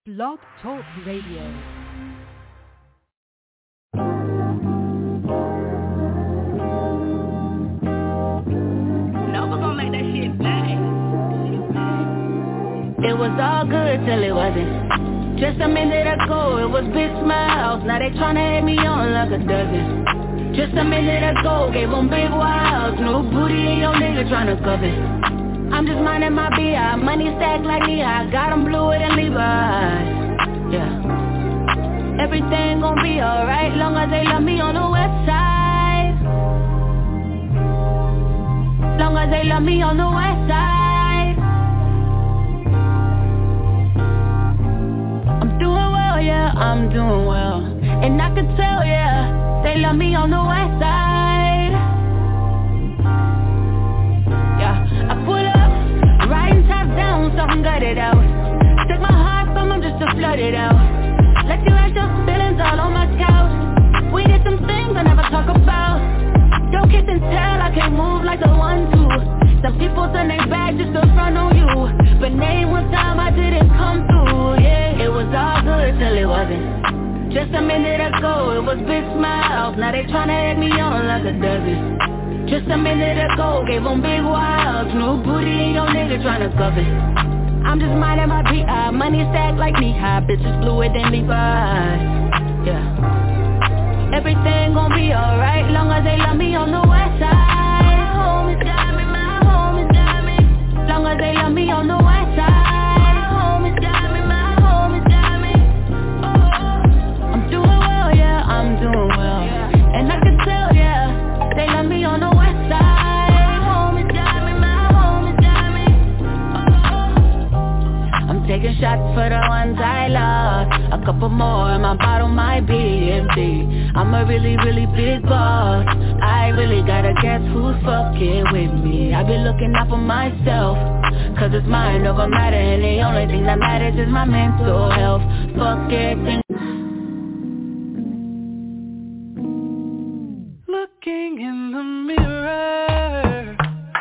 Blog Talk Radio. It was all good till it wasn't. Just a minute ago, it was big smiles. Now they tryna hit me on like a dozen. Just a minute ago, gave them big wilds. New booty and your nigga tryna cover. I'm just minding my B.I. Money stacked like Lehigh. Got them bluer than Levi's. Yeah. Everything gon' be alright, long as they love me on the west side. Long as they love me on the west side. I'm doing well, yeah, I'm doing well. And I can tell, yeah, they love me on the west side. Yeah, I pull up, riding top down, so I'm gutted out. Took my heart from them just to flood it out. Let you act your feelings all on my couch. We did some things I never talk about. Don't kiss and tell, I can't move like the one to. Some people turn their back just to front on you. But name one time I didn't come through, yeah. It was all good till it wasn't. Just a minute ago, it was big smiles. Now they tryna egg me on like a dozen. Just a minute ago, gave them big wilds. New booty and your nigga tryna cover. I'm just minding my B.I. Money stacked like knee-high. Bitches bluer than Levi's. Yeah. Everything gon' be alright, long as they love me on the west side. My homies got me, my homies got me. Long as they love me on the west side. My homies got me, my homies got me. Oh, I'm doing well, yeah, I'm doing well. And I can tell, yeah, they love me on the west side. My homies got me, my homies got me. Oh, I'm taking shots for the ones I lost. A couple more and my bottle might be empty. I'm a really, really big boss. I really gotta guess who's fucking with me. I be looking out for myself, cause it's mind over matter. And the only thing that matters is my mental health. Fuck everything. Looking in the mirror,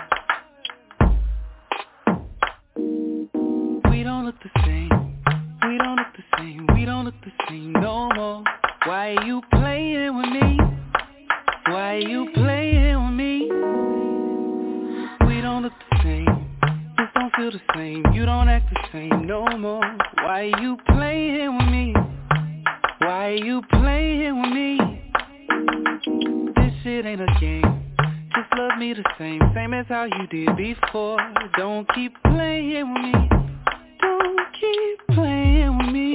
we don't look the same. We don't look the same. We don't look the same no more. Why are you playing with me? Why are you playing with me? We don't look the same. Just don't feel the same. You don't act the same no more. Why are you playing with me? Why are you playing with me? This shit ain't a game. Just love me the same. Same as how you did before. Don't keep playing with me. Don't keep playing with me.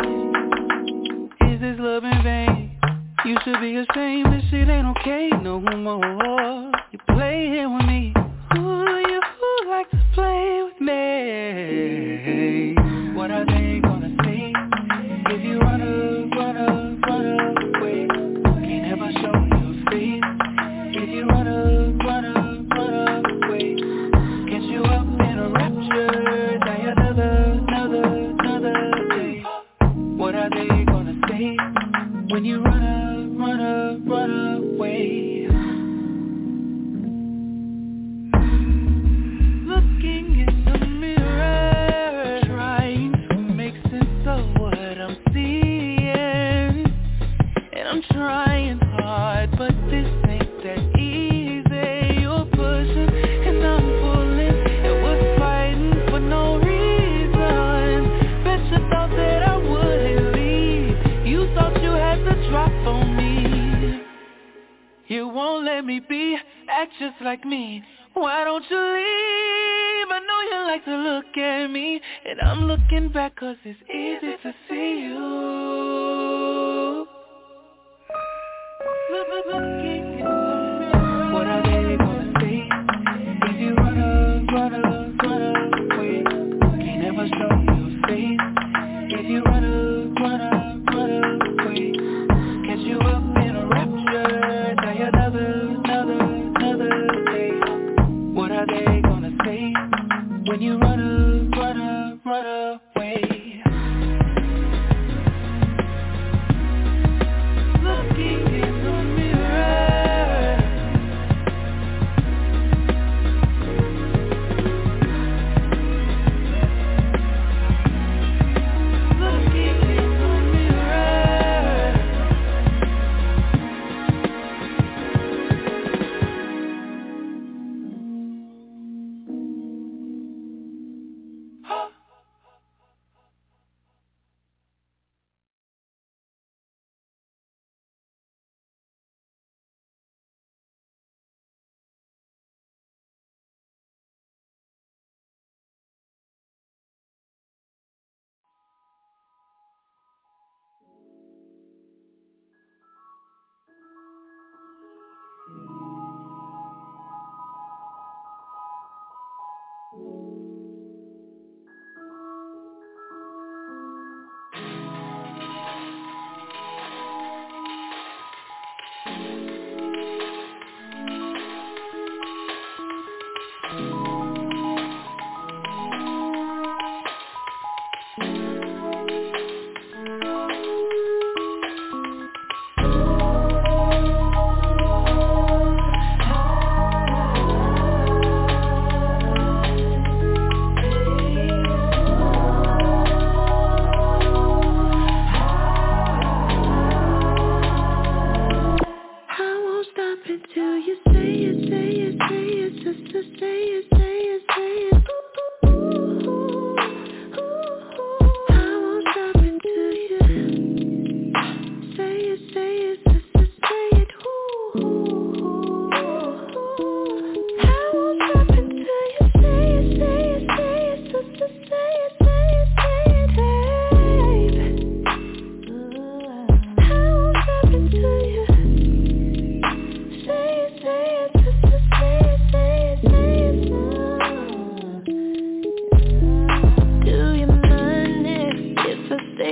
Is this love in vain? You should be ashamed. This shit ain't okay no more. You playing with me. Ooh, you like to play with me. What are they gonna say if you run away? Can't ever show your face. If you run away, catch you up in a rapture. Die another day. What are they gonna say when you run away? Looking in the mirror, trying to make sense of what I'm seeing. And I'm trying hard, but this ain't that easy. You're pushing and I'm pulling. It was fighting for no reason. Bet you thought that I wouldn't leave. You thought you had to drop on me. You won't let me be, act just like me. Why don't you leave? I know you like to look at me, and I'm looking back cause it's easy to see you. Looking in the mirror. What are they gonna say if you run away? Can't ever show your face. If you run away, catch you up in a rapture. Die another day. What are they gonna say when you run away? Looking in the mirror.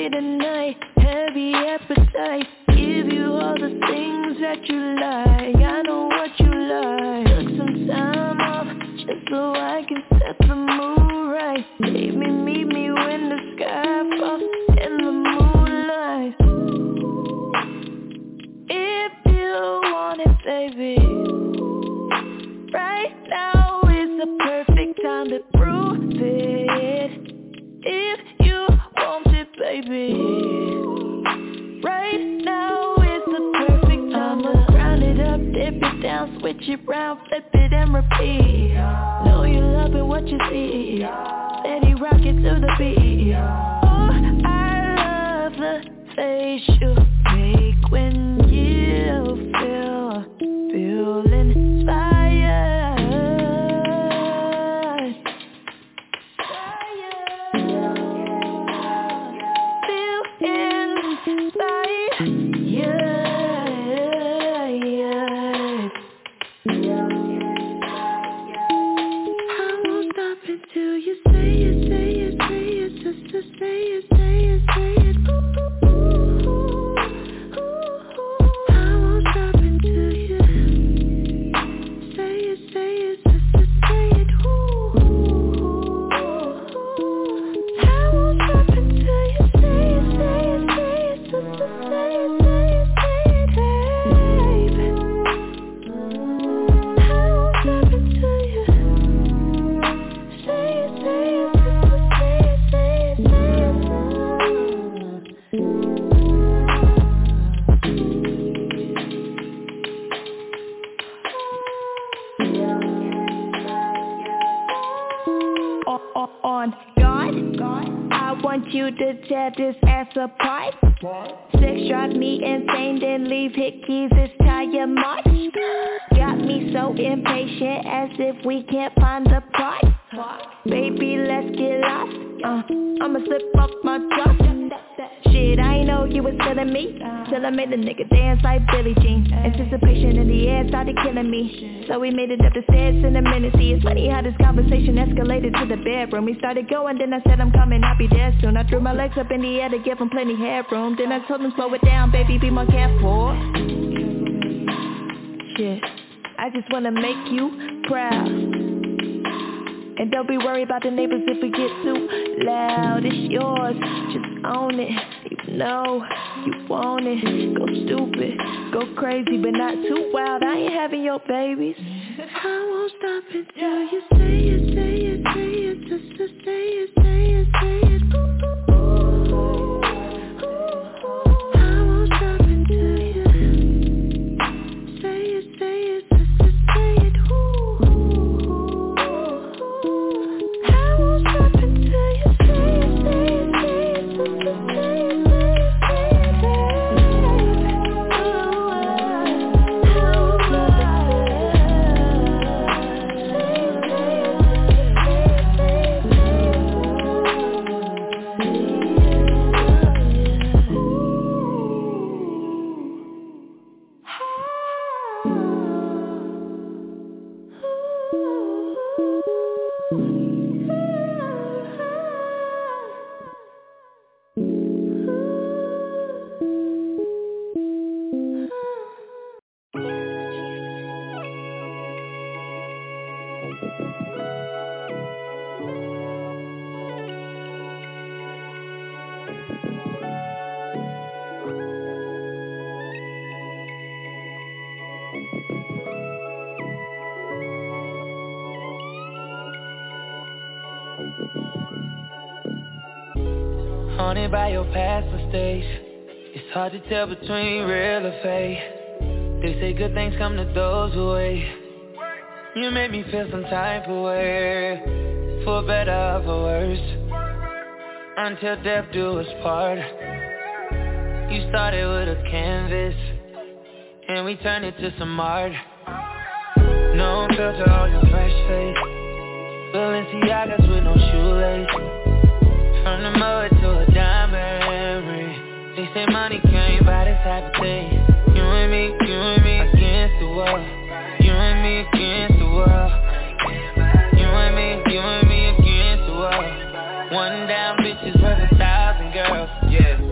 day to night, heavy appetite. Give you all the things that you like. I know what you like. Took some time off just so I can set the mood right. Baby, meet me when the sky falls in the moonlight. If you want it, baby, right now is the perfect time to prove it. If you want it, baby, right now is the perfect time to grind it up, dip it down, switch it round, flip it and repeat. Know you loving what you see, steady rock it to the beat. Oh, I love the face you make when you feel inspired. Feel inspired. I won't stop until you say it, say it, say it, just to say it, say it, say it. I won't stop until you say it, say it, just to say it. I won't stop until you say it, say it, say it, just to say it, say it, say it, baby. I won't stop until you say it, say it, just to say it, say it, say it. On guard, I want you to tear this ass apart. Sex drive me insane, then leave hickeys, it's tire march. Got me so impatient, as if we can't find the part. Baby, let's get lost. I'ma slip off my drop. Shit, I ain't know you was feeling me till I made the nigga dance like Billie Jean. Anticipation in the air started killing me, so we made it up the stairs in a minute. See, it's funny how this conversation escalated to the bedroom. We started going, then I said I'm coming, I'll be there soon. I threw my legs up in the air to give him plenty headroom. Then I told him slow it down, baby, be more careful. Shit, I just wanna make you proud. And don't be worried about the neighbors if we get too loud. It's yours, just own it. You know you want it. Go stupid, go crazy, but not too wild. I ain't having your babies. I won't stop until you say it, say it, say it, just to say it, say it, say it. I won't stop until you say it, say it, just to say it. I won't stop until you say it, say it, say it, just to say it, say it, Haunted by your past mistakes, it's hard to tell between real or fake. They say good things come to those who wait. You made me feel some type of way, for better or for worse, until death do us part. You started with a canvas, and we turned it to some art. No filter on your fresh face, Balenciagas with no shoelace. From the mud to a diamond ring. They say money can't buy this type of thing. You and me against the world. You and me against the world. You and me against the world. One down bitch is worth 1,000 girls. Yeah.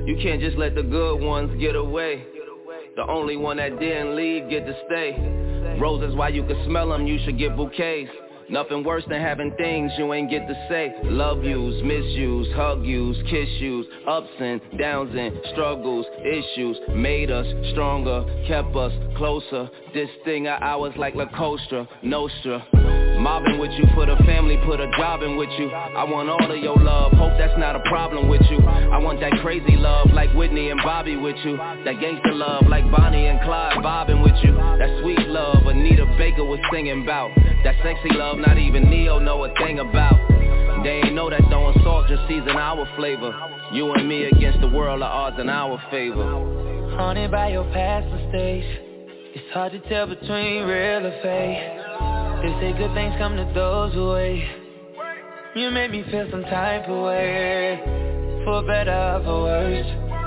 You can't just let the good ones get away. The only one that didn't leave get to stay. Roses, while you can smell them, you should get bouquets. Nothing worse than having things you ain't get to say. Love yous, misuse, hug yous, kiss yous. Ups and downs and struggles, issues. Made us stronger, kept us closer. This thing of ours like La Costa Nostra. Mobbing with you for the family, put a job in with you. I want all of your love, hope that's not a problem with you. I want that crazy love like Whitney and Bobby with you. That gangster love like Bonnie and Clyde vibing with you. That sweet love Anita Baker was singing about. That sexy love not even Neo know a thing about. They ain't know that throwing salt just season our flavor. You and me against the world, the odds in our favor. Haunted by your past mistakes, it's hard to tell between real or fake. They say good things come to those who wait. You made me feel some type of way, for better or for worse,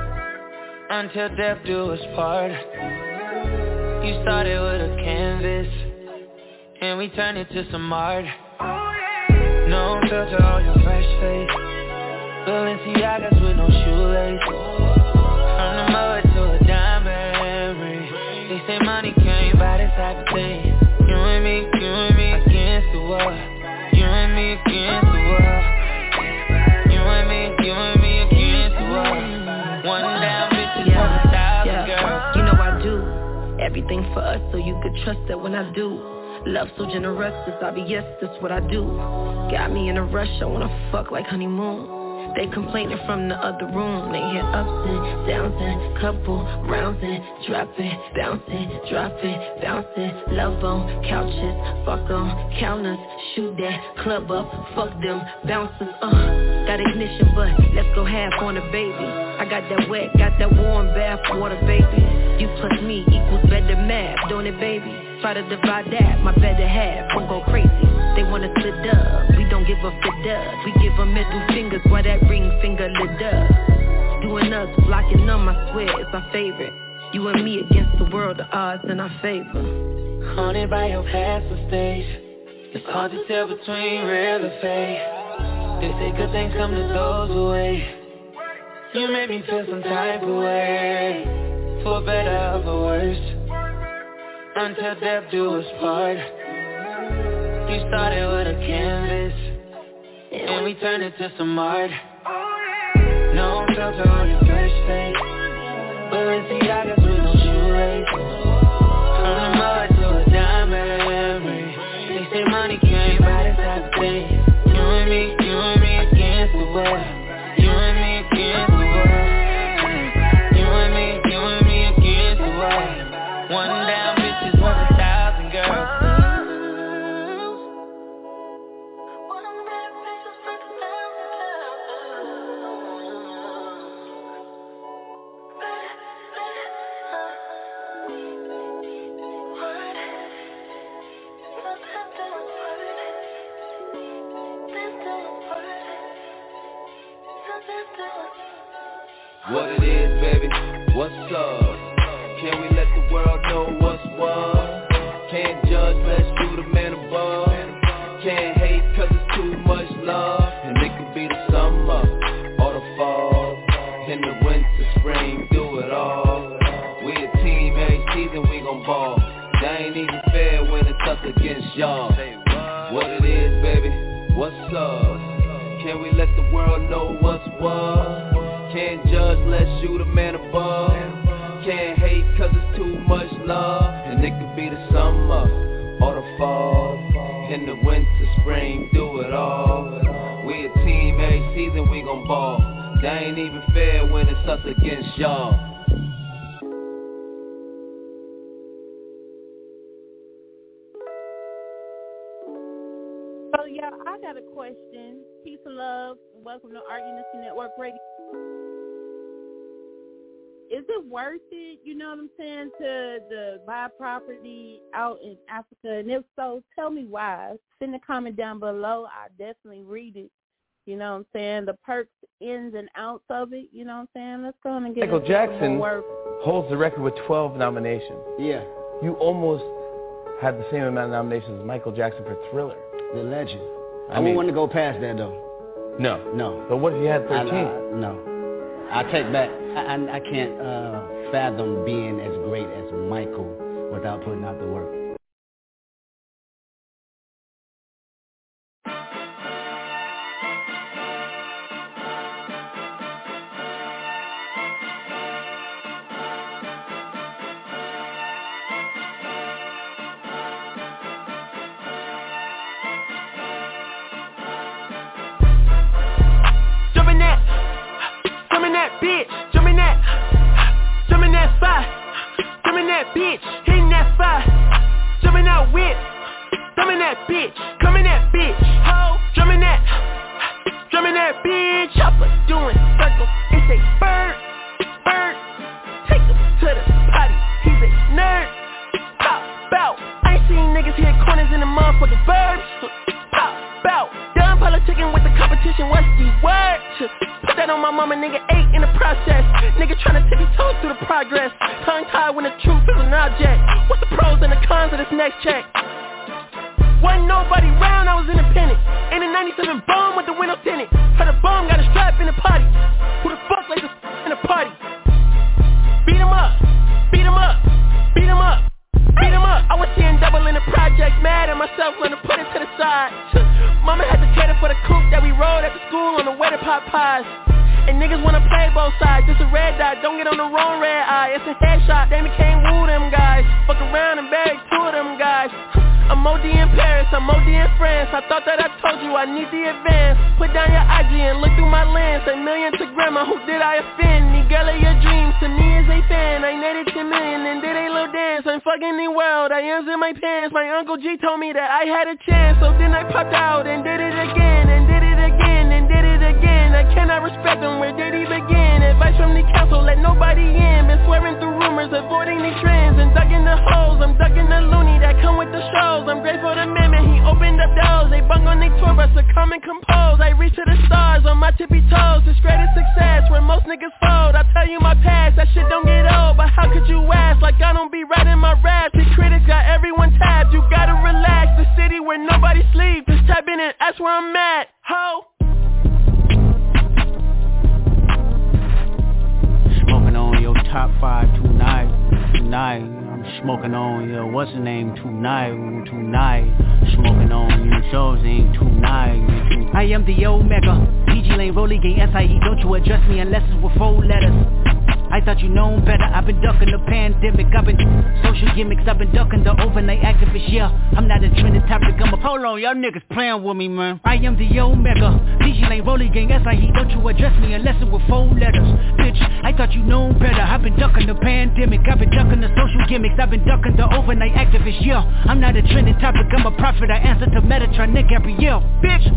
until death do us part. You started with a canvas, and we turned it to some art. No filter on your fresh face, Balenciagas with no shoelace. From the mud to a diamond ring. They say money can't buy this type of thing. You and me against the world. You and me against the world. You and me against the world. One down bitches for 1,000 girls. You know I do everything for us, so you could trust that when I do. Love so generous, it's obvious, that's what I do. Got me in a rush, I wanna fuck like honeymoon. They complaining from the other room. They hear ups and downs and couple rounds and dropping, bouncing, dropping, bouncing. Love on couches, fuck on counters. Shoot that club up, fuck them bouncers. Got ignition, but let's go half on a baby. I got that wet, got that warm bath water, baby. You plus me equals better math, don't it, baby? Try to divide that, my better half won't go crazy. They wanna split up, we don't give up the dub. We give them middle fingers while that ring finger lit up. Doing us, blocking them, I swear it's our favorite. You and me against the world, the odds in our favor. Haunted by your past mistakes, it's hard to tell between real or fake. They say good things come to those who wait. You made me feel some type of way, for better or for worse, until death do us part. You started with a canvas, and we turned it to some art. No filter on your fresh face, Balenciagas with no shoelace. From the mud to a diamond ring. They say money can't buy this type of thing. You and me against the world. You and me against the world. You and me against the world. One down bitches worth 1,000 girls. What it is, baby, what's up? Can we let the world know what's what? Can't judge, let's do the man above. Can't hate cause it's too much love. And it could be the summer or the fall. In the winter, spring, do it all. We a team, every season we gon' ball. That ain't even fair when it's us against y'all. What it is, baby, what's up? Can we let the world know what's what? Can't judge, let's shoot a man above. Can't hate cause it's too much love. And it could be the summer or the fall. In the winter, spring, do it all. We a team, every season we gon' ball. That ain't even fair when it's us against y'all. So yeah, I got a question. Peace and love. Welcome to Art Unity Network Radio. Is it worth it, you know what I'm saying, to buy property out in Africa? And if so, tell me why. Send a comment down below. I definitely read it. You know what I'm saying? The perks, ins, and outs of it. You know what I'm saying? Let's go and get Michael Jackson holds the record with 12 nominations. Yeah. You almost had the same amount of nominations as Michael Jackson for Thriller. The legend. I wouldn't want to go past that, though. No. No. But what if you had 13? No. I take back. I can't fathom being as great as Michael without putting out the work. Y'all niggas playing with me, man. I am the Omega. PG Lane Rolling Gang SIE. Don't you address me unless it with 4 letters. Bitch, I thought you known better. I've been ducking the pandemic. I've been ducking the social gimmicks. I've been ducking the overnight activist. Yeah, I'm not a trending topic. I'm a prophet. I answer to Metatron, Nick Gabrielle. Bitch.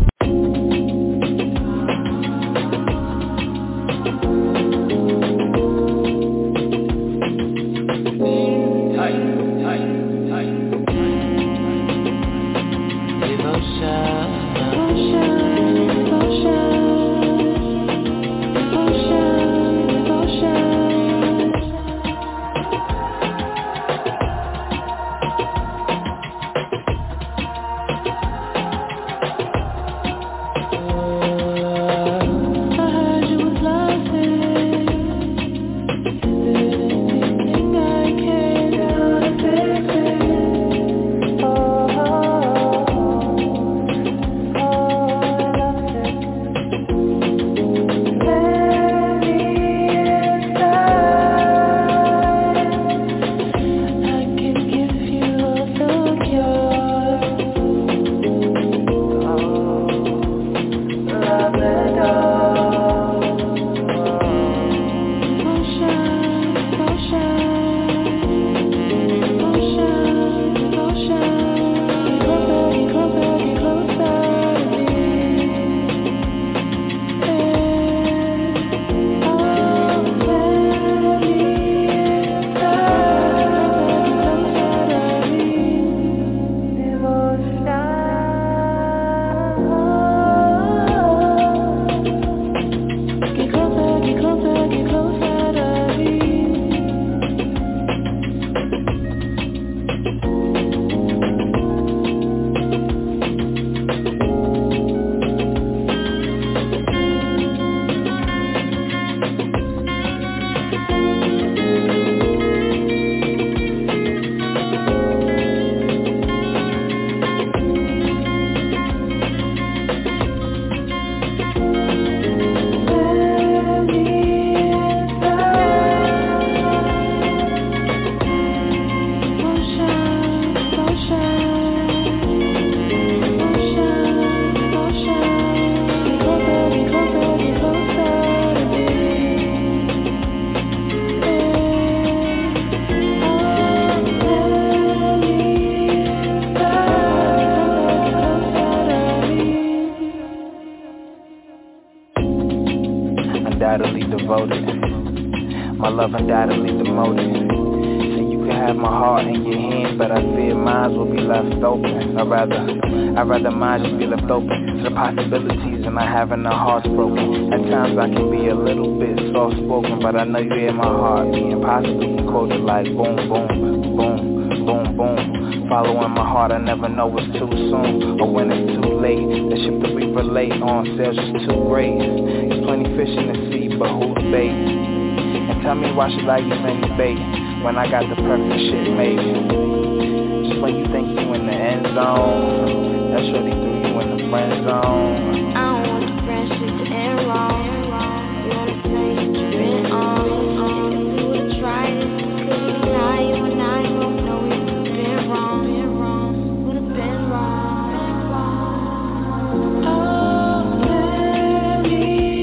devoted. My love undoubtedly demoted. So you can have my heart in your hand, but I fear mine will be left open. I'd rather mine just be left open to the possibilities and not having our hearts broken. At times I can be a little bit soft-spoken, but I know you hear my heart beating. Possibly you quote it like boom, boom, boom, boom, boom. Following my heart, I never know it's too soon or when it's too late. The ship that we relate on sales just too great. There's plenty fish in the sea, but who's bait? And tell me why should I even debate when I got the perfect shit made? Just when you think you in the end zone, that shorty threw you in the friend zone. I don't want the friendship to end wrong. You wanna say that you've been on. If we would've tried it, could've denied you and I both know we would've been wrong. Would've been wrong. Oh, let me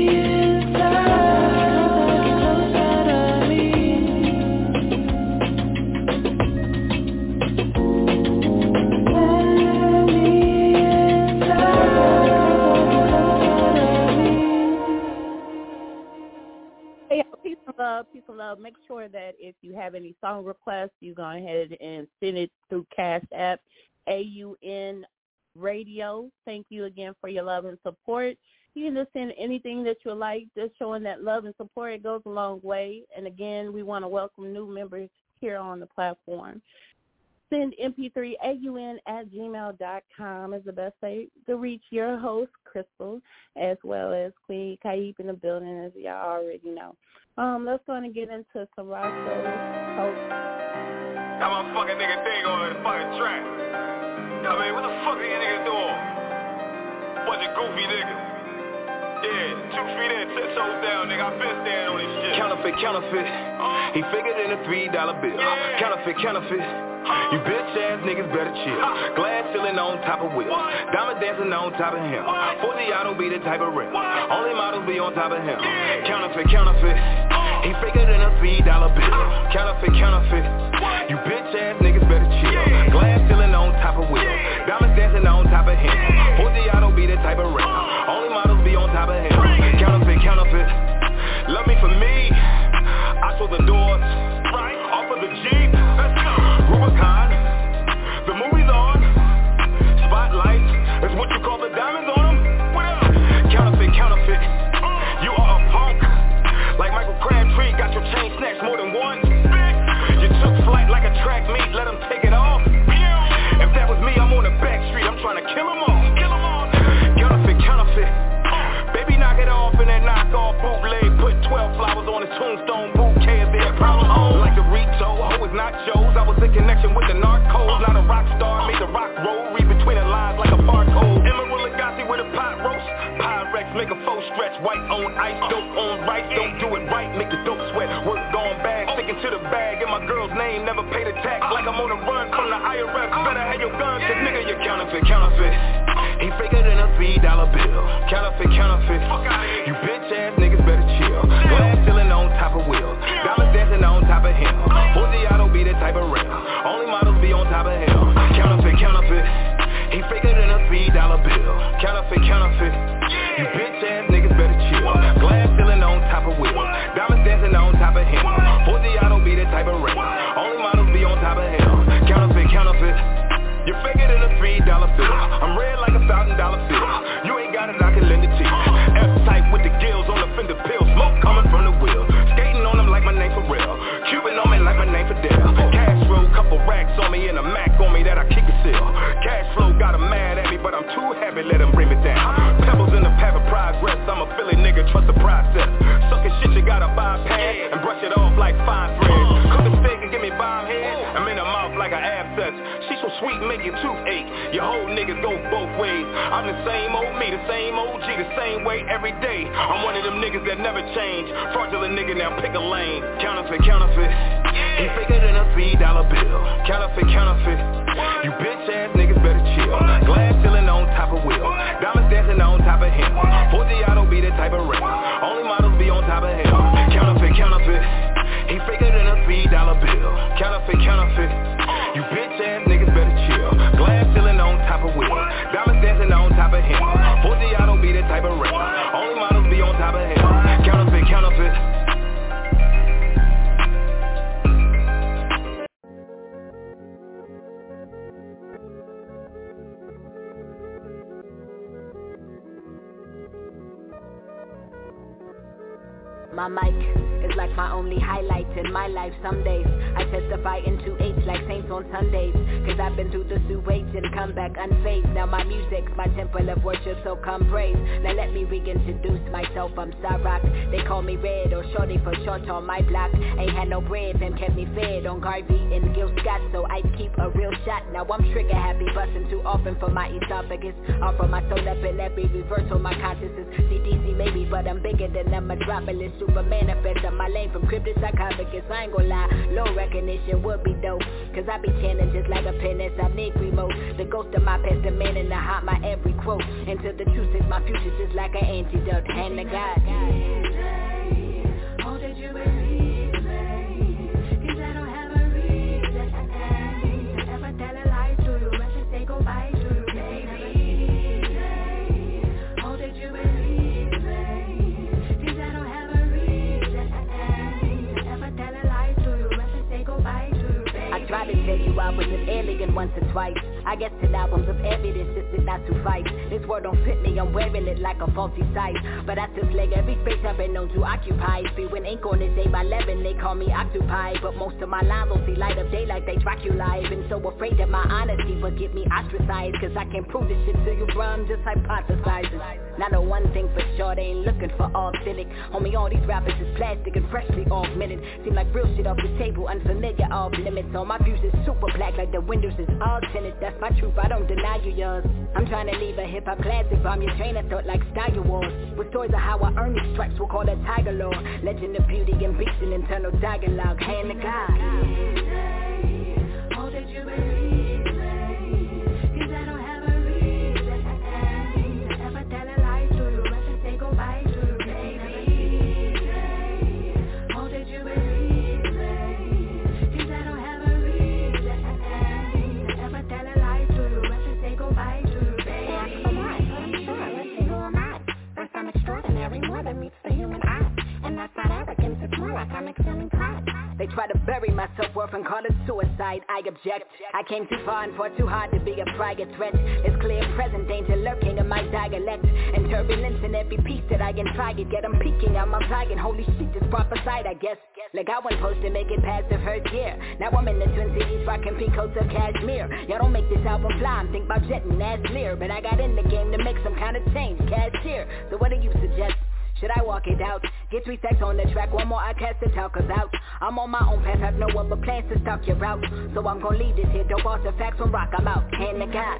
Peace and love. Make sure that if you have any song requests, you go ahead and send it through Cash App, AUN Radio. Thank you again for your love and support. You can just send anything that you like, just showing that love and support. It goes a long way. And again, we want to welcome new members here on the platform. Send mp3aun@gmail.com is the best way to reach your host, Crystal, as well as Queen Kaib in the building, as y'all already know. Let's go and get into some Roscoe's Coast. Got my fucking nigga thing on the fucking track. I mean, what the fuck are you niggas doing? Bunch of goofy niggas. Yeah, 2 feet in, 10 toes down, nigga. I've been standing on this shit. Counterfeit. He figured in a $3 bill. Yeah. Counterfeit. You bitch ass niggas better chill. Glass ceiling on top of wheels. Diamond dancing on top of him. 40 auto be the type of rim. Only models be on top of him. Counterfeit. He figured in a $3 bill. Counterfeit. You bitch ass niggas better chill. Glass ceiling on top of wheels. Diamonds dancing on top of him. 40 auto be the type of rim. Only models be on top of him. Counterfeit. Love me for me. I saw the doors. Off of the Jeep. Rubicon, the movie's on. Spotlight is what you call the diamonds on them. What up? Counterfeit. You are a punk. Like Michael Crabtree, got your chain snatched more than once. You took flight like a track meet, let them take it off. If that was me, I'm on the back street, I'm trying to kill them all. Counterfeit. Baby, knock it off in that knockoff bootleg. Put 12 flowers on his tombstone bouquet. Is there a problem? Like the Rito, ho is not Joe's. I was in connection with the narcos. Not a rock star, made the rock roll. Read between the lines like a barcode. Emerald Lagasse with a pot roast. Pyrex, make a faux stretch. White on ice, dope on rice. Don't do it right, make the dope sweat. Work gone bad, sticking to the bag. And my girl's name, never paid a tax. Like I'm on a run from the IRS. Better have your gun, cause nigga, you're counterfeit. He figured in a $3 bill. Counterfeit. You bitch ass niggas better chill. Glass ceiling on top of wheels. Diamonds dancing on top of him. 40 auto be the type of rim. Only models be on top of him. Counterfeit. He figured in a $3 bill. Counterfeit. You bitch ass niggas better chill. Glass ceiling on top of wheels. Diamonds dancing on top of him. 40 auto be the type of rim. Only models be on top of him. Counterfeit. You figured in a $3 bill. I'm red like $1,000 bill. You ain't got it, I can lend it to you. F-type with the gills on the fender pill. Smoke coming from the wheel. Skating on them like my name for real. Cuban on me like my name for Dale. Cash flow, couple racks on me and a Mac on me that I kick a seal. Cash flow got him mad at me, but I'm too happy, let him bring me down. Pebbles in the path of progress. I'm a Philly nigga, trust the process. Suckin' shit, you gotta bypass and brush it off like fine thread. Cook a steak and give me bomb head. I'm in the mouth like an abscess. She so sweet, make your toothache. Your whole niggas go both ways. I'm the same old me, the same OG, the same way every day. I'm one of them niggas that never change. Fraudulent nigga, now pick a lane. Counterfeit. He figured in a $3 bill. Counterfeit. You bitch ass niggas better chill. Glass ceiling on top of wheels. Diamonds dancing on top of him. 40 auto be the type of rim. Only models be on top of him. Counterfeit. He figured in a $3 bill. Counterfeit. You bitch ass niggas better chill. Glass ceiling on top of wheels. Diamonds dancing on top of him. 40 auto be the type of rim. Only models be on top of him. Counterfeit. my mic is like my only highlight in my life. Some days I testify in 2/8 like saints on Sundays, cause I've been through the sewage and come back unfazed. Now my music's my temple of worship, so come praise. Now let me reintroduce myself, I'm Starrock. They call me Red or Shorty for short on my block. Ain't had no bread, them kept me fed on Garvey and Gil Scott, so I keep a real shot. Now I'm trigger happy, busting too often for my esophagus. Offer my soul up in every reversal, my consciousness. CDC maybe, but I'm bigger than a metropolis. Super manifest on my lane from crib to sarcophagus. I ain't gon' lie, low recognition would be dope, cause I be chanting just like a pen as I make remote. The ghost of my past, the man in the heart, my every quote. Into the truth is my future, just like an antidote. Hand to God. Oh, did you believe me? Cause I don't have a reason to ever tell a lie to you. I should say goodbye to you, baby. Oh, did you believe me? Cause I don't have a reason to ever tell a lie to you. I should say goodbye to you, baby. I tried to tell you I was an alien once or twice. I guess 10 albums of evidence just did not suffice. This word don't fit me, I'm wearing it like a faulty sight. But I still slag every space I've been known to occupy. Spewing ink on this day by 11, they call me Octopi. But most of my lines don't see light of day like they Dracula. I've been so afraid of my honesty, but get me ostracized. Cause I can prove this shit to you, bro, I'm just hypothesizing. Now the one thing for sure, they ain't looking for authentic. Homie, all these rappers is plastic and freshly augmented. Seem like real shit off the table, unfamiliar, off limits. All my views is super black like the windows is all tinted. That's my truth, I don't deny you yours. I'm trying to leave a hip-hop classic from your train of thought like Star Wars. With stories of how I earn these stripes, we'll call that Tiger Lore. Legend of beauty and beast and internal dialogue. Hand to God. Oh, did you believe me? Cause I don't have a reason to ever tell a lie to you. I should say goodbye to you, baby. Oh, did you believe me? Cause I don't have a reason to ever tell a lie to you. I should say goodbye to you, baby. Let's see who am I? First I'm extraordinary, more than meets the human eye. And that's not arrogance, it's more like I'm excelling pride. They try to bury my self-worth and call it suicide. I object. I came too far and fought too hard to be a private threat. It's clear present danger lurking in my dialect, and turbulence in every piece that I can try to get. I'm peeking out my flagging. Holy shit, this prophesied, I guess. Like I wasn't supposed to make it past the first year. Now I'm in the Twin Cities rocking pink coats of cashmere. Y'all don't make this album fly, I'm think about jetting as Lear. But I got in the game to make some kind of change, cashier. So what do you suggest? Should I walk it out? Get 3 stacks on the track, one more I cast to talk about. I'm on my own path, have no other plans to stalk your route. So I'm gon' leave this here, dope off the facts from rock, I'm out. Hand to God.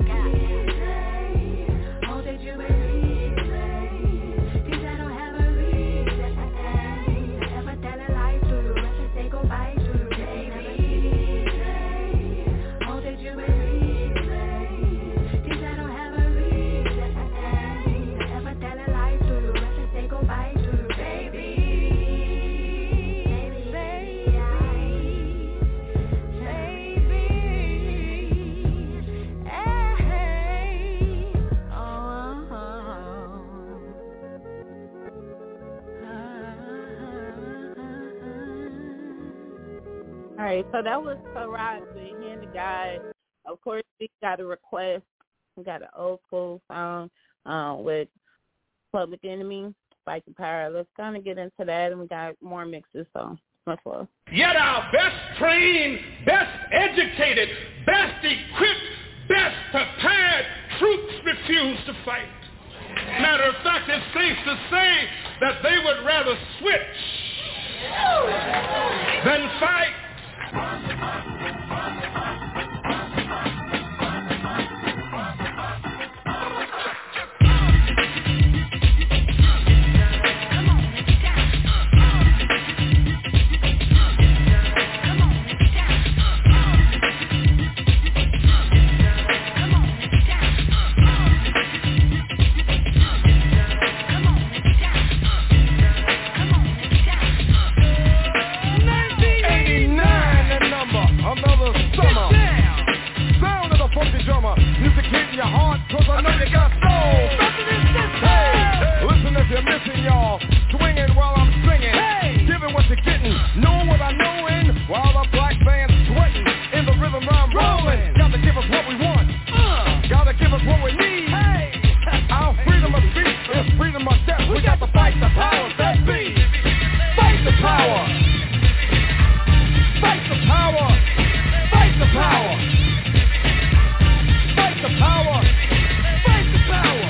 Oh, did you believe me? Cause I don't have a reason to ever tell a lie to you. I should say goodbye to you, baby. Oh, did you believe me? Cause I don't have a reason to ever tell a lie to you. I should say goodbye to you, baby. All right, so that was Tarot with Hand to God. Of course, we got a request. We got an old school song with Public Enemy, Fight the Power. Let's kind of get into that, and we got more mixes, so much love. Yet our best trained, best educated, best equipped, best prepared troops refuse to fight. Matter of fact, it's safe to say that they would rather switch than fight. Music hitting your heart, cause I know you got soul. Hey, listen if you're missing, y'all. Swinging while I'm singing. Hey, giving what you're getting. Knowing what I knowin'. While the black band's sweating. In the rhythm I'm rolling. Gotta give us what we want. Gotta give us what we need. Hey, our freedom of speech is freedom of death. We got to fight the powers that be. Fight the power. Fight the power. Fight the power. Fight the power.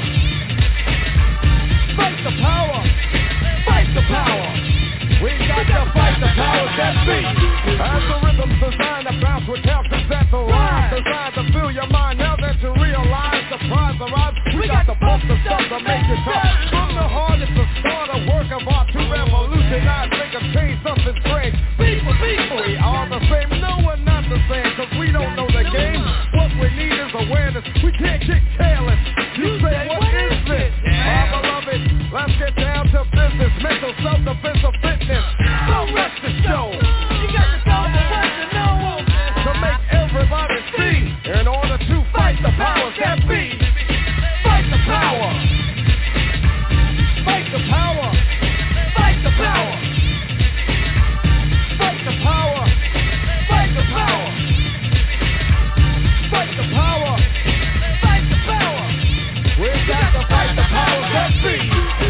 Fight the power. Fight the power. We got to fight the power that be. As the rhythm's designed to bounce with counters at the rise, designed to fill your mind now that you realize the prize arrives. We got to bump the stuff to make it tough. From the heart it's the start, a work of art to revolutionize, make a change, something strange. People, we are the same, no we're not the same, cause we don't know the game. What we need is awareness, we can't get careless. You say, what is this? My beloved, let's get down to business, mental self-defense of fitness. So much to show. You got to go to what you know. To make everybody see, in order to fight the powers that be. Fight the power. Fight the power. Fight the power. Fight the power. Fight the power. Fight the power. Fight the power. We got to fight the powers that be.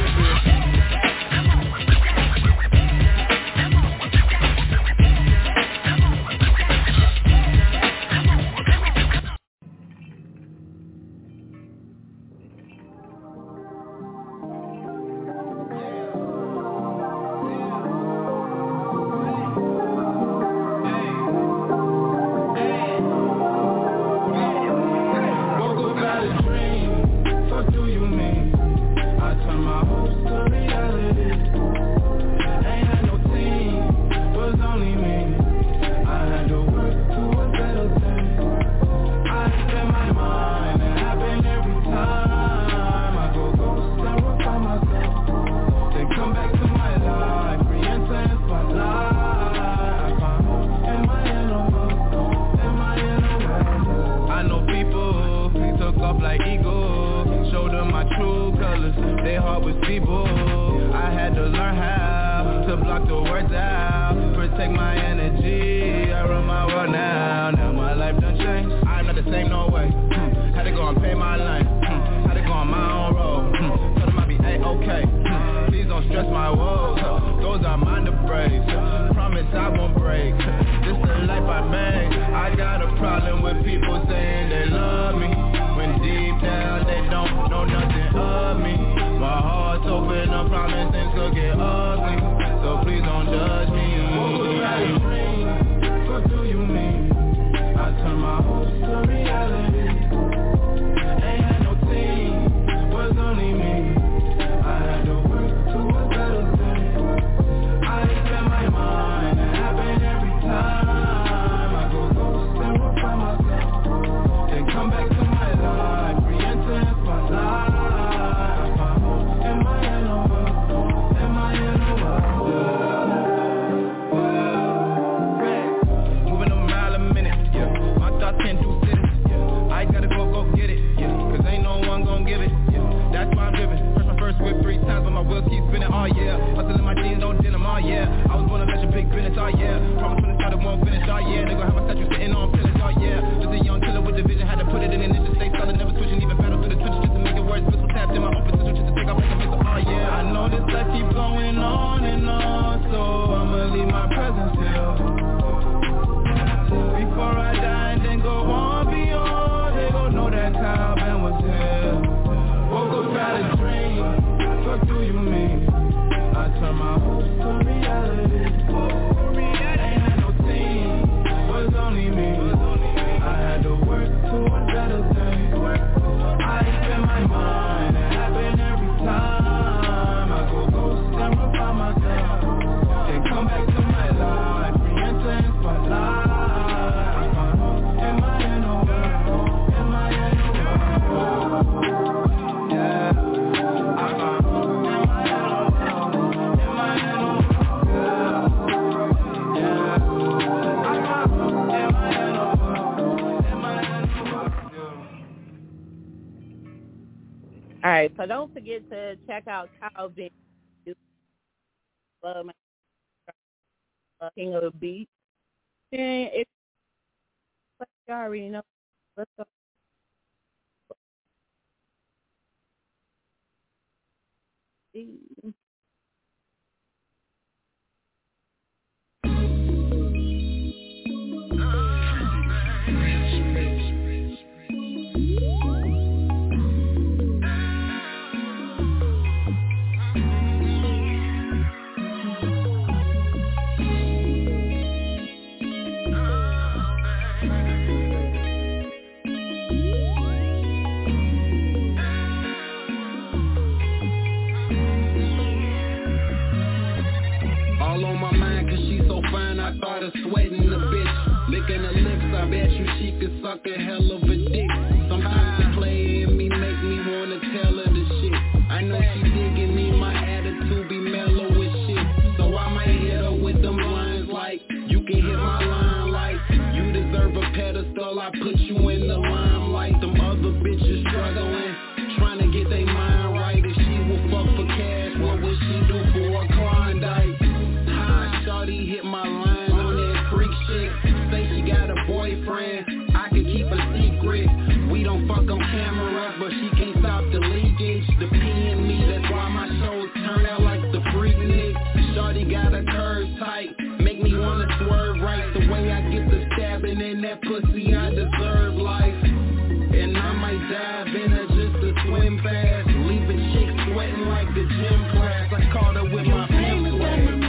All right, so don't forget to check out Calvin, King of the Beat. And if you already know, let's go. I started sweating the bitch. Licking her lips, I bet you she could suck a hell of a dick. Sometimes the play in me make me wanna tell her the shit. I know she digging me, my attitude be mellow as shit. So I might hit her with them lines like, you can hit my line like, you deserve a pedestal, I put you in the limelight. Them other bitches struggling, trying to get their mind right. If she will fuck for cash, what would she do for a Klondike? Hi, shawty hit my line on that freak shit. Say she got a boyfriend, I can keep a secret. We don't fuck on camera, but she can't stop the leakage. The P in me, that's why my shows turn out like the Freaknik. Shawty got a curve tight, make me wanna swerve right. The way I get the stabbing in that pussy, I deserve life. And I might dive in her just to swim fast, leave a chick sweating like a gym class. I caught her with my pimp swag.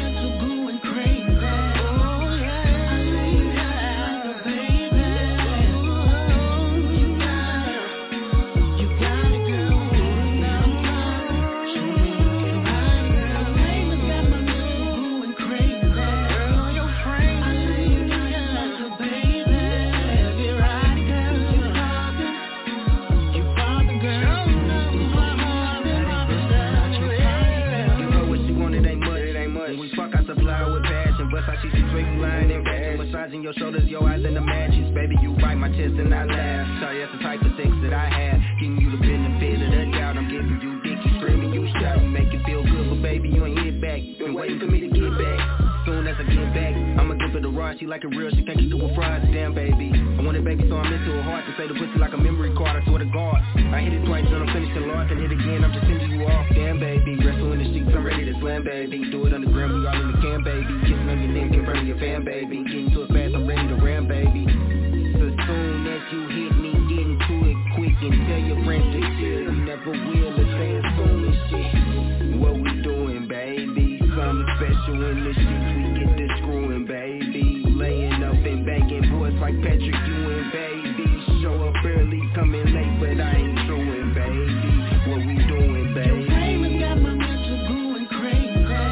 Massaging your shoulders, your eyes in the matches. Baby, you bite my chest and I laugh. Sorry, that's the type of sex that I have. Giving you the benefit of the doubt. I'm giving you dick, you screaming, you shout. You make it feel good, but baby, you ain't hit back. Been waiting for me to get back. Soon as I get back, I'ma give it a ride. She like it real, she can't keep doing fries. Damn, baby, I want it, baby, so I'm into her heart. To say the pussy like a memory card, I swear to God. I hit it twice, then I'm finished the launch. And hit again, I'm just sending you off. Damn, baby, wrestle in the sheets, I'm ready to slam, baby. Do it on the ground, we all in the can, baby. Kissing on your neck and burning your fan, baby. Getting to it fast, I'm ready to ram, baby. So soon as you hit me, get into it quick and tell your friends to chill. We never will, let's say as soon as shit. What we doing, baby? Something special in the sheets, we get the screwing, baby. Laying up and banging boys like Patrick Ewing, baby. Show up early, coming late, but I ain't truing, baby. What we doing, baby? Your famous got my mental going crazy.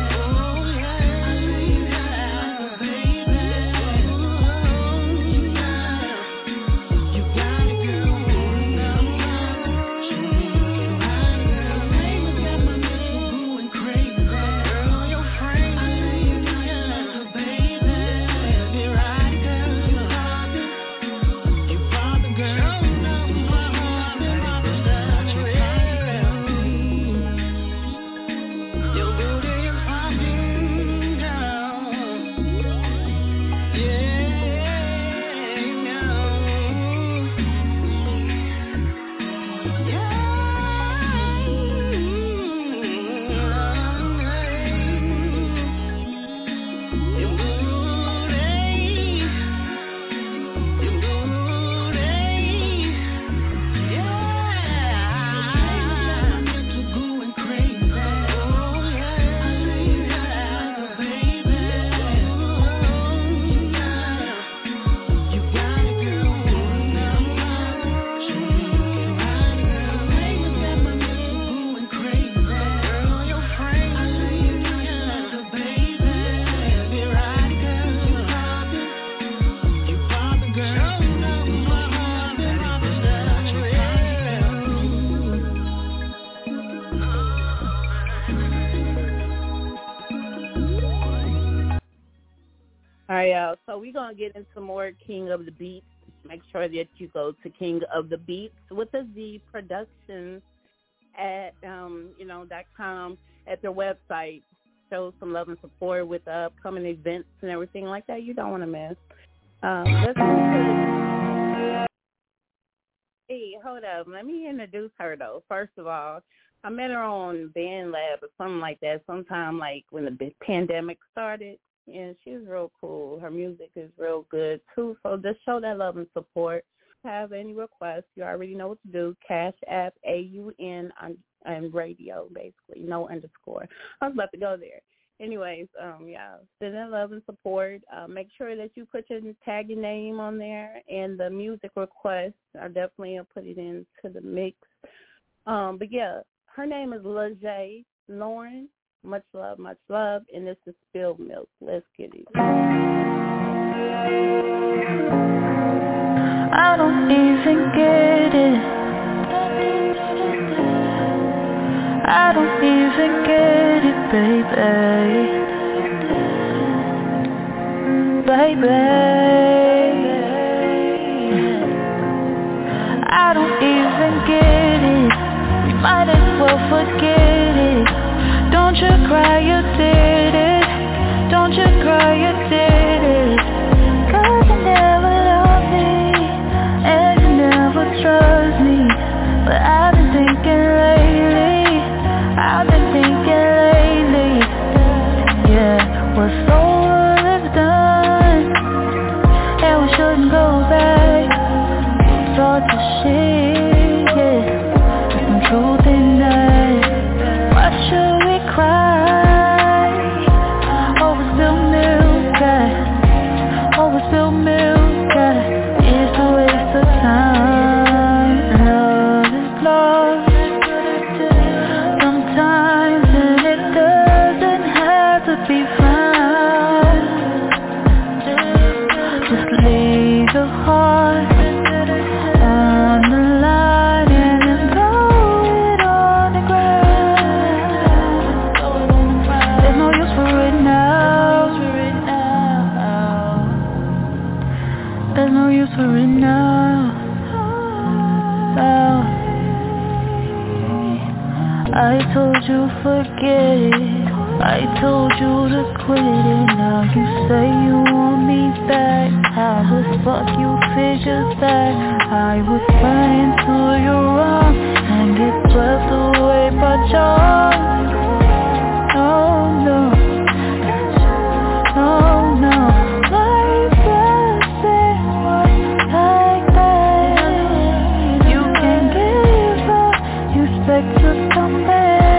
All right, y'all. So we're going to get into more King of the Beats. Make sure that you go to King of the Beats with a Z Productions at, .com at their website. Show some love and support with the upcoming events and everything like that. You don't want to miss. Let's Hey, hold up. Let me introduce her, though. First of all, I met her on BandLab or something like that sometime like when the pandemic started. And she was real cool. Her music is real good, too. So just show that love and support. Have any requests, you already know what to do. Cash App, AUN, and radio, basically. No underscore. I was about to go there. Anyways, send in love and support. Make sure that you put tag your name on there. And the music requests, I definitely will put it into the mix. But, yeah, her name is LaJay Lauren. Much love, and this is Spilled Milk. Let's get it. I don't even get it. I don't even get it, baby. I don't even get it. We might as well forget it. Don't you cry, you did it. Don't you cry, you did it. 'Cause you never loved me, and you never trust me. But I've been thinking lately, yeah, what's over is done, and we shouldn't go back. You talk to shit, yeah, there's some truth in that. Why should we cry over spilled milk, over spilled milk, it's a waste of time. Love is lost sometimes, and it doesn't have to be found. Just leave your heart on the line and then throw it on the ground. There's no use for it now. There's no use for it now. I told you forget it. I told you to quit it. Now you say you want me back. How the fuck you figure that I would run into your arms and get swept away by joy? Oh no, oh no. Life doesn't work like that. You can't give up, you expect to come back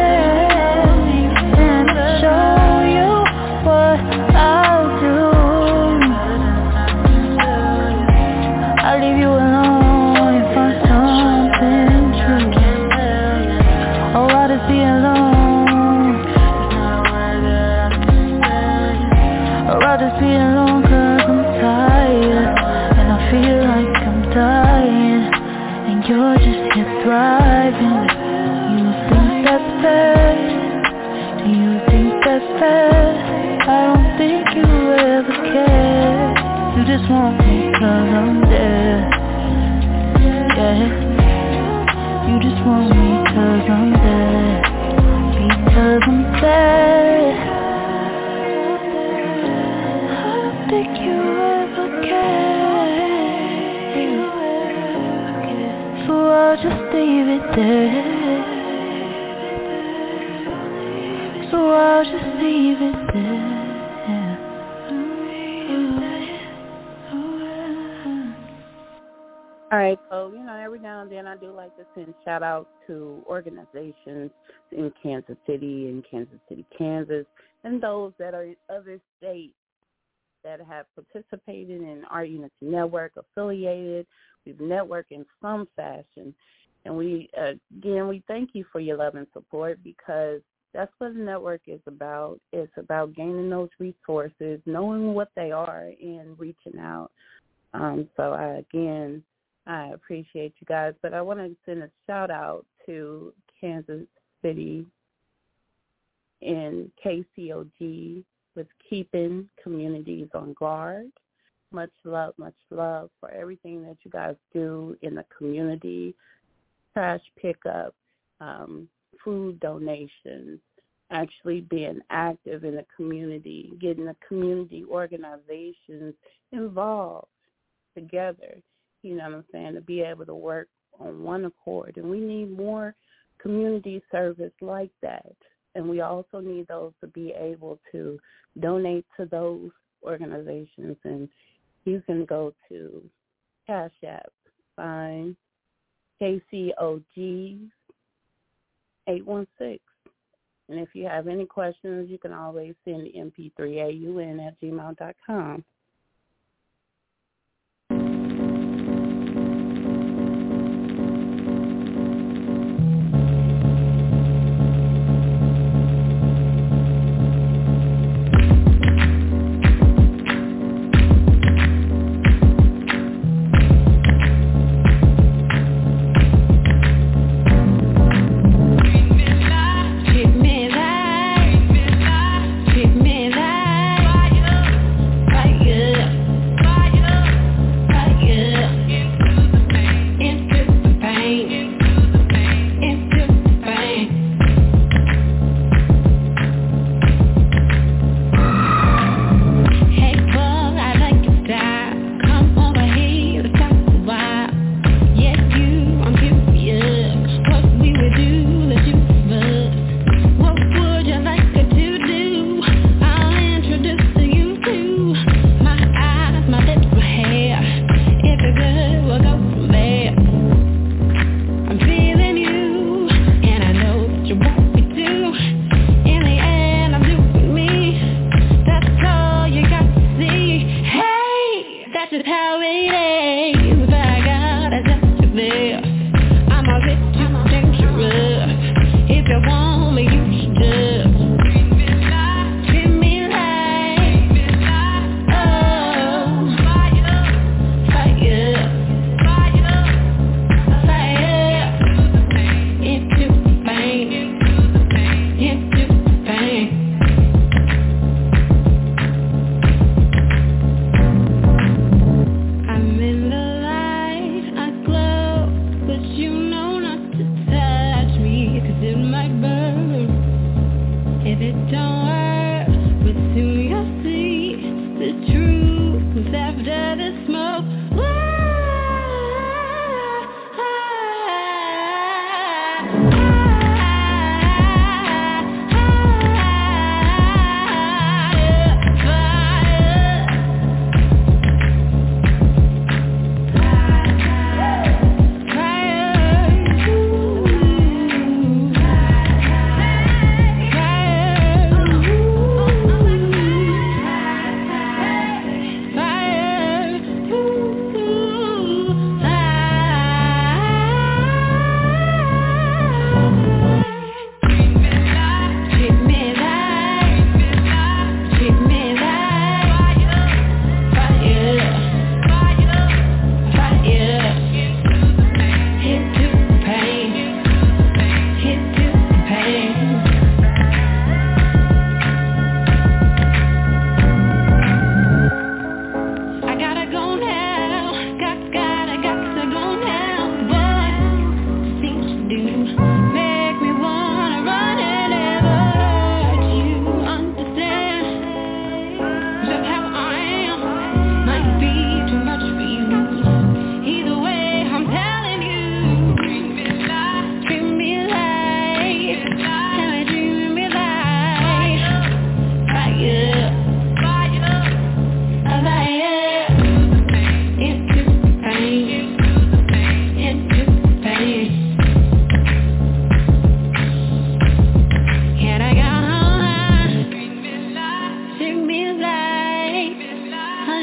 and show you what I'll do. I'll leave you alone and find something true. Oh, I'll just be alone. Or I'll just be alone 'cause I'm tired, and I feel like I'm dying, and you're just here thriving. You think that's fair? Do you think that's fair? I don't think you ever care. You just want me 'cause I'm there. Yeah. You just want me 'cause I'm there. Because I'm there. I don't think you ever care. So I'll just leave it there. So I'll just leave it there. All right, so, every now and then I do like to send shout outs to organizations in Kansas City, Kansas, and those that are in other states that have participated in our Unity Network, affiliated. We've networked in some fashion. And we thank you for your love and support, because that's what the network is about. It's about gaining those resources, knowing what they are, and reaching out. So I appreciate you guys, but I want to send a shout out to Kansas City and KCOG with keeping communities on guard. Much love for everything that you guys do in the community. Trash pickup, food donations, actually being active in the community, getting the community organizations involved together. You know what I'm saying, to be able to work on one accord. And we need more community service like that. And we also need those to be able to donate to those organizations. And you can go to Cash App, find KCOG 816. And if you have any questions, you can always send mp3aun@gmail.com.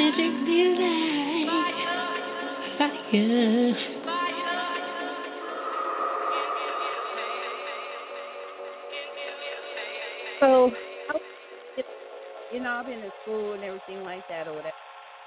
magic music. Fire. So, I've been in school and everything like that or whatever.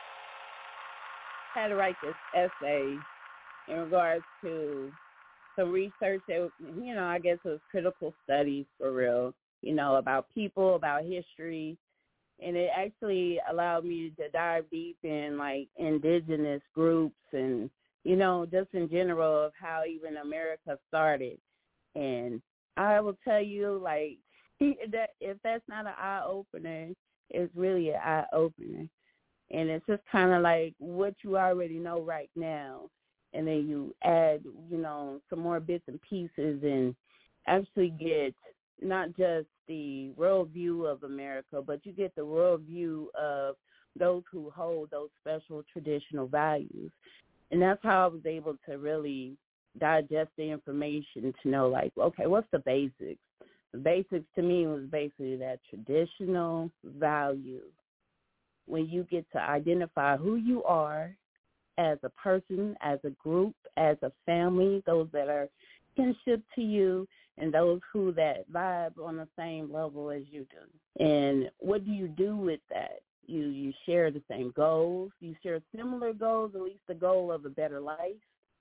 I had to write this essay in regards to some research that, I guess it was critical studies for real, about people, about history. And it actually allowed me to dive deep in, like, indigenous groups and, just in general of how even America started. And I will tell you, like, that if that's not an eye-opener, it's really an eye-opener. And it's just kind of like what you already know right now. And then you add, some more bits and pieces and actually get not just the worldview of America, but you get the worldview of those who hold those special traditional values. And that's how I was able to really digest the information to know, like, okay, what's the basics? The basics to me was basically that traditional value. When you get to identify who you are as a person, as a group, as a family, those that are kinship to you, and those who that vibe on the same level as you do. And what do you do with that? You share the same goals. You share similar goals, at least the goal of a better life,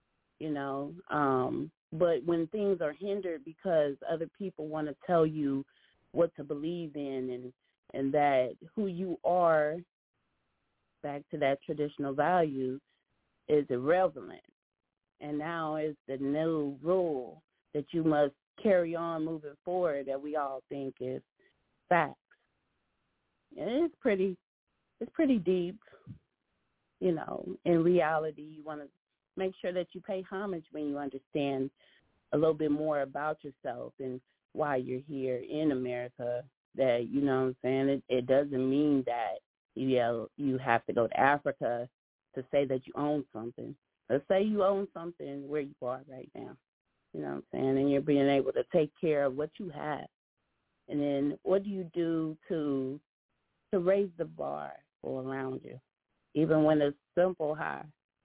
But when things are hindered because other people want to tell you what to believe in and that who you are, back to that traditional value, is irrelevant. And now is the new rule that you must carry on moving forward that we all think is facts. And it's pretty deep, In reality, you want to make sure that you pay homage when you understand a little bit more about yourself and why you're here in America. That, you know what I'm saying? It doesn't mean that, you have to go to Africa to say that you own something. Let's say you own something where you are right now. You know what I'm saying? And you're being able to take care of what you have. And then what do you do to raise the bar for around you, even when it's simple high?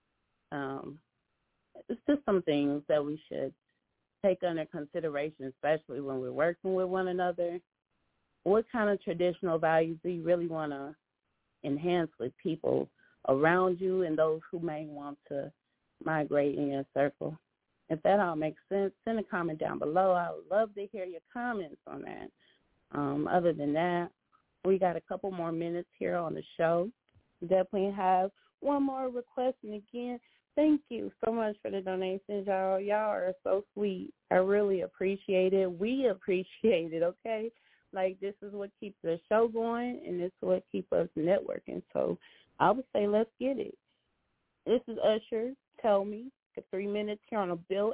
It's just some things that we should take under consideration, especially when we're working with one another. What kind of traditional values do you really want to enhance with people around you and those who may want to migrate in your circle? If that all makes sense, send a comment down below. I would love to hear your comments on that. Other than that, we got a couple more minutes here on the show. Definitely have one more request. And again, thank you so much for the donations, y'all. Y'all are so sweet. I really appreciate it. We appreciate it, okay? Like, this is what keeps the show going, and this is what keeps us networking. So I would say let's get it. This is Usher. Tell me. 3 minutes here on a bill,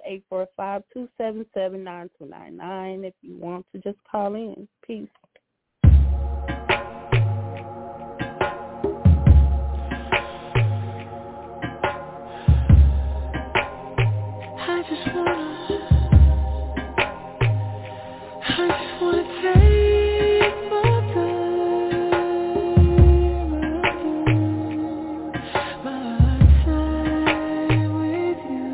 845-277-9299 if you want to just call in. Peace. I just wanna take my time with you.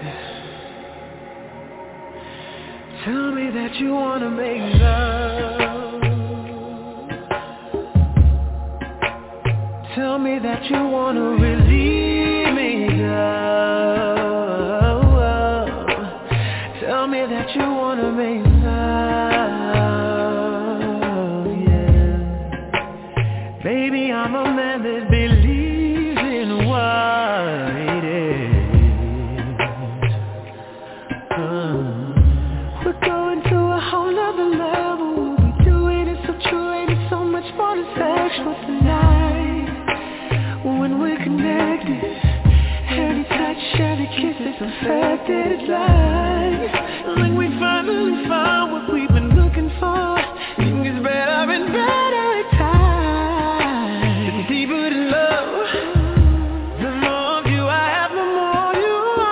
Tell me that you wanna make love. Tell me that you wanna relieve me, love. Tell me that you wanna make love, yeah. Baby, I'm a man that believes in what it is. We're going to a whole nother level. We'll be doing it so true, ain't it so much more than sexual tonight. When we're connected, every touch, every kiss is perfected. It's like we finally found what we've been looking for. It gets better and better at times. It's deeper than love. The more of you I have, the more of you I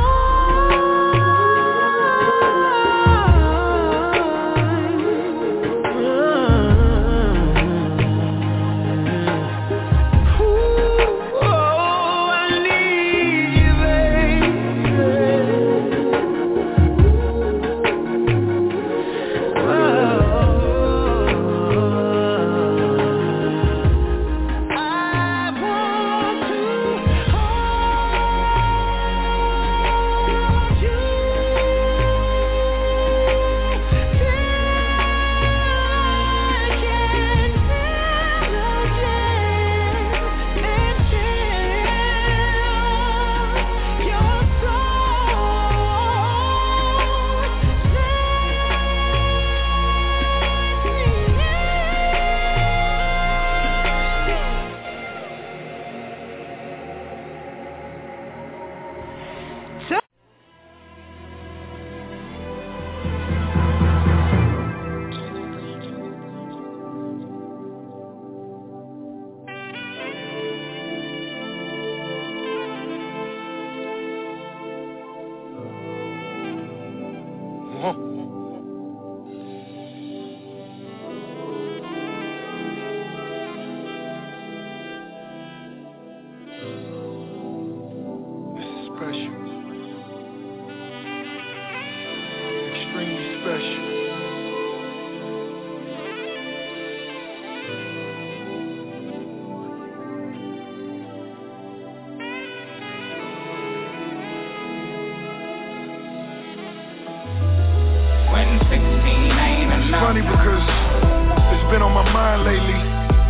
funny because it's been on my mind lately.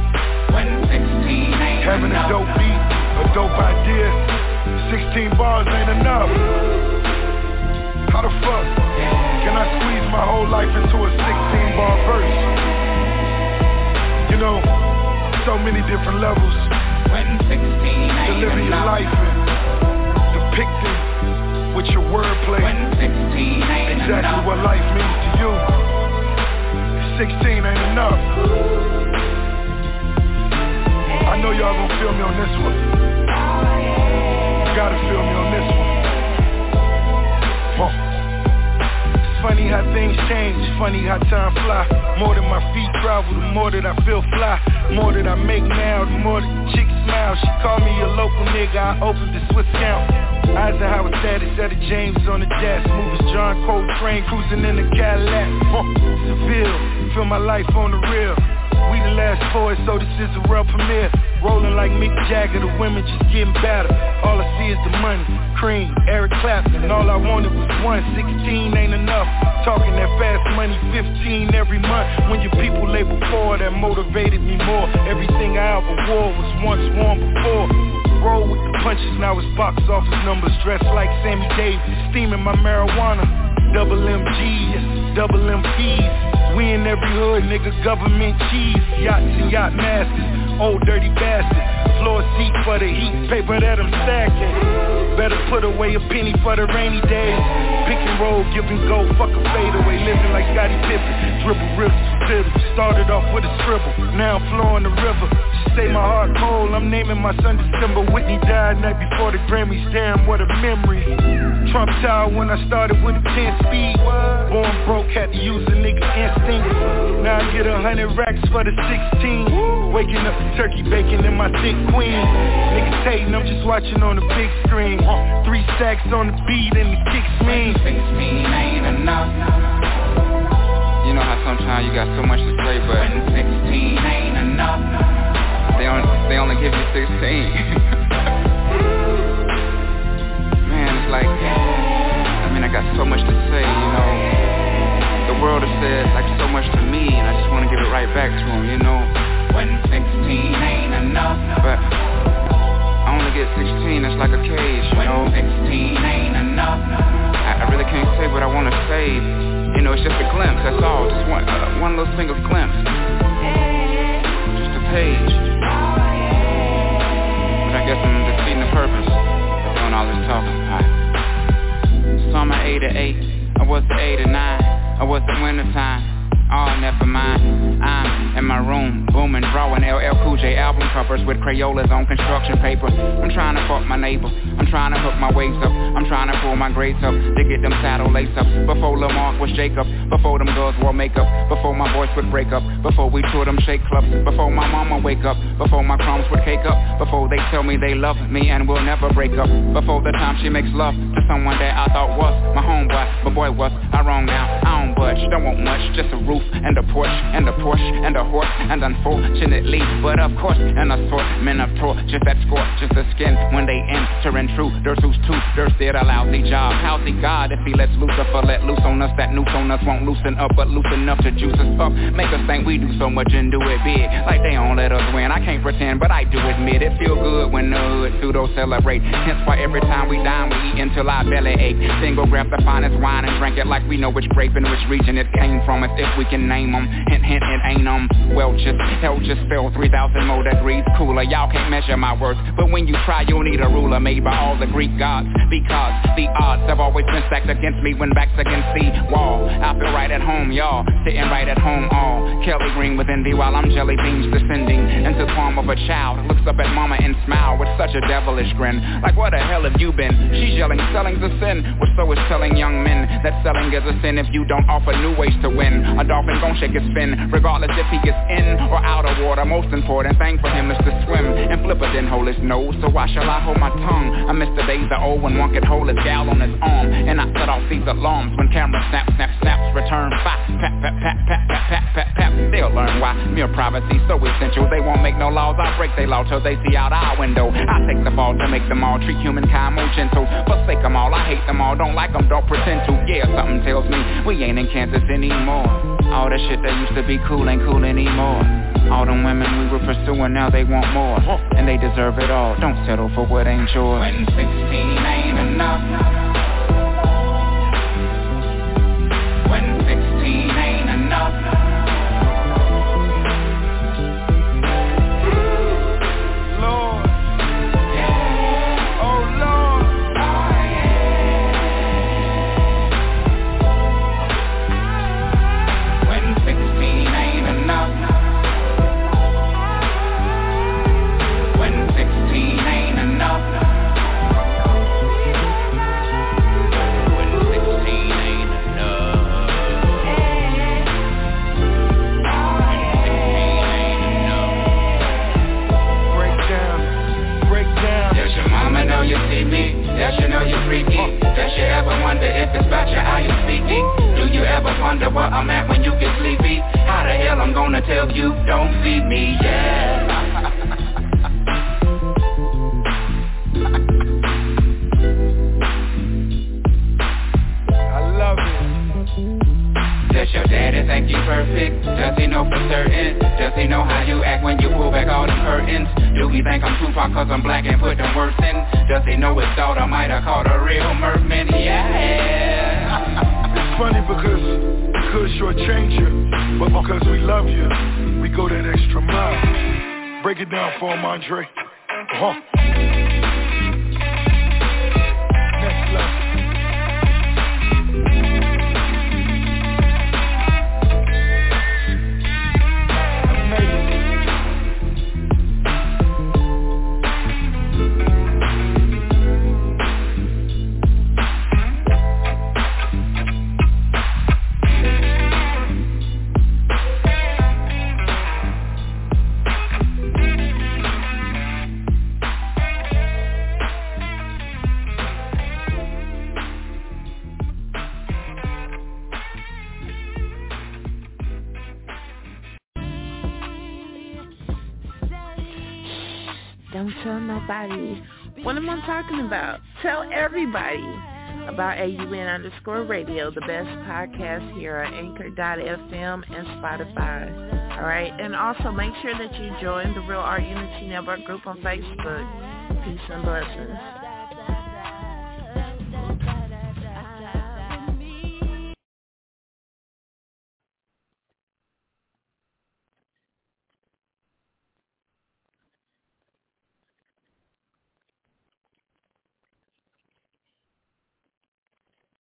Having a dope beat, a dope idea, 16 bars ain't enough. How the fuck can I squeeze my whole life into a 16-bar verse? You know, so many different levels. Delivering your life and depicting with your wordplay exactly what life means to you. 16 ain't enough. I know y'all gon' feel me on this one. You gotta feel me on this one. It's funny how things change, funny how time fly. More than my feet travel, the more that I feel fly. More that I make now, the more that the chick smile. She called me a local nigga, I opened the Swiss count. Eisenhower status at a James on the jazz. Smooth as John Coltrane, cruising in the Cadillac. Seville, feel my life on the real. We the last boys, so this is a world premiere. Rolling like Mick Jagger, the women just getting better. All I see is the money, Cream, Eric Clapton. All I wanted was 16 ain't enough. Talking that fast money, 15 every month. When your people label forward, that motivated me more. Everything I ever wore was once worn before. Roll with the punches, now it's box office numbers. Dressed like Sammy Davis, steaming my marijuana. Double MGs, double MPs. We in every hood, nigga, government cheese. Yachts and yacht masters, old dirty bastard. Floor seat for the heat, paper that I'm stacking. Better put away a penny for the rainy days. Pick and roll, give and go, fuck a fade away. Living like Scottie Pippen, dribble rips, fiddle. Started off with a scribble, now I'm flowing the river. Stay my heart cold, I'm naming my son December. Whitney died night before the Grammys, damn what a memory. Trump Tower when I started with a 10 speed. Born broke, had to use a nigga instinct. Now I get 100 racks for the 16. Waking up to turkey bacon in my thick queen. Niggas hating, I'm just watching on the big screen. 3 stacks on the beat and the kicks mean. 16 ain't enough. You know how sometimes you got so much to say, but when 16 ain't enough, they only give you 16. Man, it's like, I mean, I got so much to say, you know. The world has said like so much to me, and I just want to give it right back to them, you know. When 16 ain't enough, but I only get 16, it's like a cage, you know. When 16 ain't enough, I really can't say what I want to say. You know, it's just a glimpse, that's all. Just one little single glimpse. Just a page. But I guess I'm defeating the purpose of doing all this talking. Alright. Summer 88, I was the 89, I was the wintertime. Oh, never mind, I'm in my room, booming, drawing LL Cool J album covers with Crayolas on construction paper. I'm trying to fuck my neighbor, I'm trying to hook my waist up, I'm trying to pull my grades up, to get them saddle lace up. Before Lamar was Jacob, before them girls wore makeup, before my voice would break up, before we toured them shake clubs, before my mama wake up, before my crumbs would cake up, before they tell me they love me and will never break up, before the time she makes love to someone that I thought was my homeboy, but boy was I wrong now. I don't budge, don't want much, just a roof and a porch, and a Porsche, and a horse, and unfortunately, but of course, an assortment of torches that scorches the skin when they enter intruders whose tutors did a lousy job. How's he God if he lets Lucifer let loose on us? That noose on us won't loosen up, but loose enough to juice us up, make us think we do so much and do it big, like they don't let us win. I can't pretend, but I do admit it feel good when the hood pseudo celebrate. Hence why every time we dine, we eat until our belly ache. Then go grab the finest wine and drink it like we know which grape and which region it came from, as if we can name them. Hint, hint, it ain't Welch's. Hell just fell 3,000 more degrees cooler. Y'all can't measure my worth, but when you try, you'll need a ruler made by all the Greek gods, because the odds have always been stacked against me when back's against the wall. I feel right at home, y'all, sitting right at home all Kelly green with envy while I'm jelly beans descending into the palm of a child. Looks up at mama and smile with such a devilish grin, like where the hell have you been? She's yelling, selling's a sin, well so is telling young men that selling is a sin if you don't offer new ways to win. A dolphin gon' shake his fin, regardless if he gets in or out of water. Most important thing for him is to swim, and Flipper didn't hold his nose, so why shall I hold my tongue? I miss the days of old when one could hold his gal on his arm, and I set off these alarms when cameras snap, snap, snaps, return fire, pat, pat, pat, pat, pat, pat, pat, pat. They'll learn why mere privacy so essential. They won't make no laws, I break they law till they see out our window. I take the fall to make them all treat humankind more gentle. Forsake them all, I hate them all, don't like them, don't pretend to. Yeah, something tells me we ain't in Kansas anymore. All that shit that used to be cool ain't cool anymore. All them women we were pursuing, now they want more, and they deserve it all. Don't settle for what ain't yours. When 16 ain't enough, when 16 ain't enough, does you know you're freaky? Does you ever wonder if it's about you how you speaking? Do you ever wonder where I'm at when you get sleepy? How the hell I'm gonna tell you don't feed me, yeah. Does your daddy think you perfect? Does he know for certain? Does he know how you act when you pull back all them curtains? Do he think I'm Tupac cause I'm black and put them words in? Does he know his daughter might have caught a real merman? Yeah. It's funny because we could shortchange you, but because we love you, we go that extra mile. Break it down for him, Andre. Next level. Don't tell nobody. What am I talking about? Tell everybody about AUN_radio, the best podcast here on Anchor.fm and Spotify. All right, and also make sure that you join the Real Art Unity Network group on Facebook. Peace and blessings.